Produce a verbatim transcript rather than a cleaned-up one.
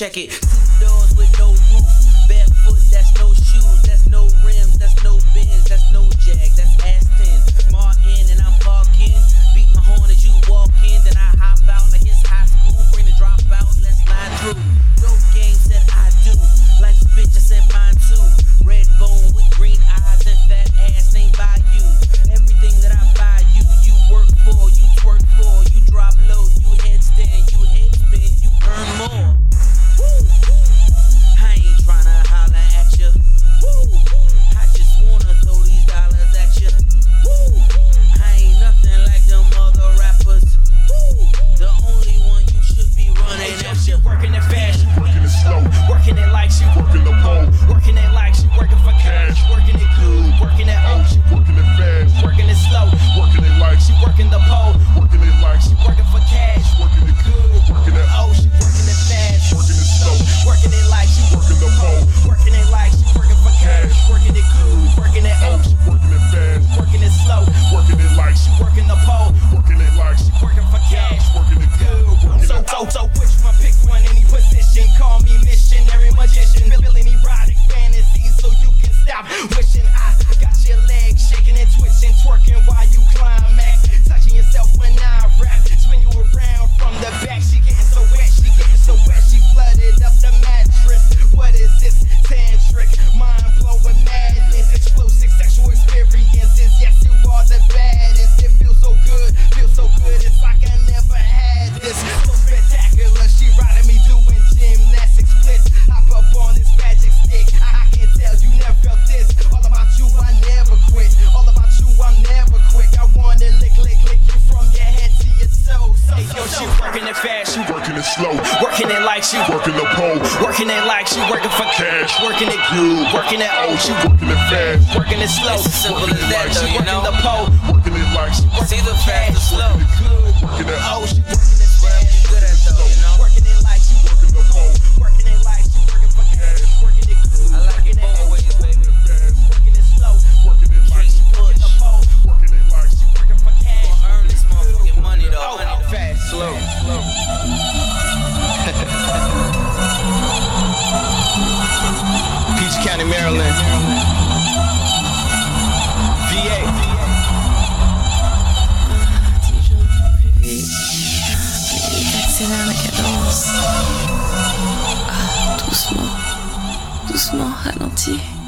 check it. Two doors with no roof, barefoot, that's no shoes, that's no rims, that's no Benz, that's no Jag, that's Aston Martin, and I'm parking. Beat my horn as you walk in, then I hop out like it's high school. Bring the dropout, let's slide through. Dope game said I do. Life's a bitch, I said mine too. Red bone with green eyes and fat ass named Bayou. Everything that I buy you, you work for, you twerk for, you drop low, you headstand, you head spin, you earn more. Woo. I ain't tryna holler at ya. Woo. I just wanna throw these dollars at ya. Woo. I ain't nothing like them other rappers. Woo. The only one you should be running hey, at ya. Working it fast, working it slow, working it like she working the pole, working it like she working for cash, working it good, working it oh, she working it fast, working it slow, working it like she working the pole, working it like she working for cash, working it good, working it oh, she working it fast, working it slow, working it like she working the pole, working it like she working for cash, working it good, working it oh, she working it fast, working it slow, working it like she working the pole, working it like she working for cash, working it good, working so it so so which one? Pick one, any position. Call me missionary magician, building erotic fantasies so you can stop wishing. I got your legs shaking and twitching, twerking while you climax, touching yourself when I rap. Spin you around from the back. She getting so wet, she getting so wet, she flooded up the mattress. What is this tantric, mind blowing madness, explosive sexual experiences? Yes, you are the baddest. It feels so good, feels so good. It's like I never had this. So spectacular, she riding me doing gymnastics splits. Hop up on this magic stick. I can tell you never felt this. All about you, I never quit. All about you, I'm never quick. I wanna lick, lick, lick you from your head to your toes. So, hey, yo, she working it fast, she working it slow, working it like she working the pole, working it like she working for cash, working it good, working it oh, she working it fast, working it slow. It's as simple as that, though, you know. The pole, working it like she It's either fast or slow. good, working it oh, she working it Whatever fast, you good at, though, you know. working it like she working the pole, working it like she working for cash, working it good, I like working it both ways, baby. working it slow, working it like King working Push. the pole, working it like she working for cash. Gonna earn this motherfucking money, though. Money, though. Fast, slow, slow. Peach County, Maryland. V A. Toujours plus vite, il accélère la cadence. Ah, doucement, doucement, ralentis.